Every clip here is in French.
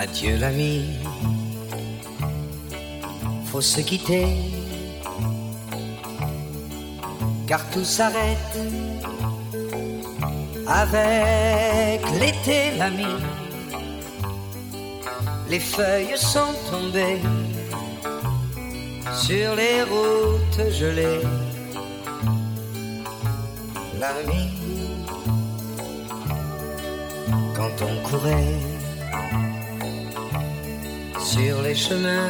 Adieu l'ami, faut se quitter, car tout s'arrête avec l'été l'ami. Les feuilles sont tombées sur les routes gelées. L'ami, quand on courait sur les chemins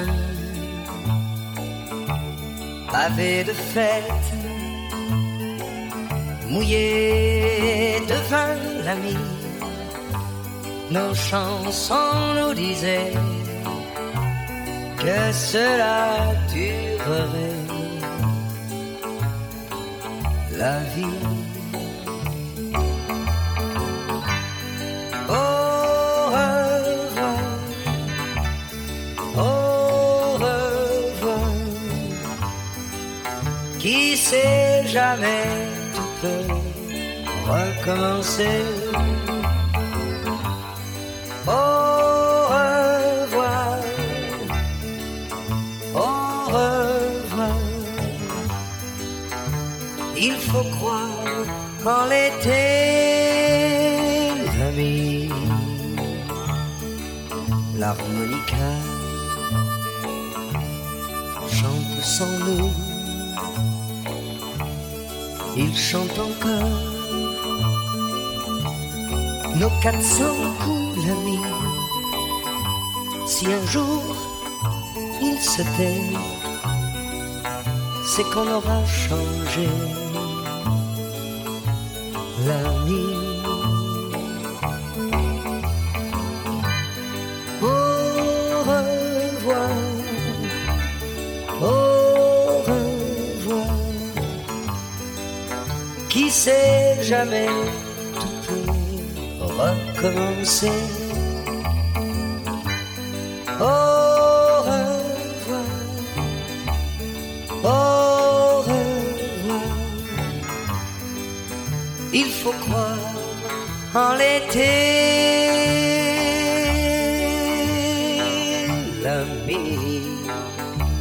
pavés de fêtes, mouillés de vin l'ami, nos chansons nous disaient que cela durerait. La vie, au revoir, au revoir. Qui sait, jamais tout peut recommencer. Au revoir, au revoir. Il faut croire en l'été, l'ami. L'harmonica chante sans nous. Il chante encore nos 400 coups, l'ami. Si un jour il se tait, c'est qu'on aura changé. L'ami, au revoir, au revoir. Qui sait, jamais tout peut recommencer. Au revoir, au revoir. Il faut croire en l'été, l'ami.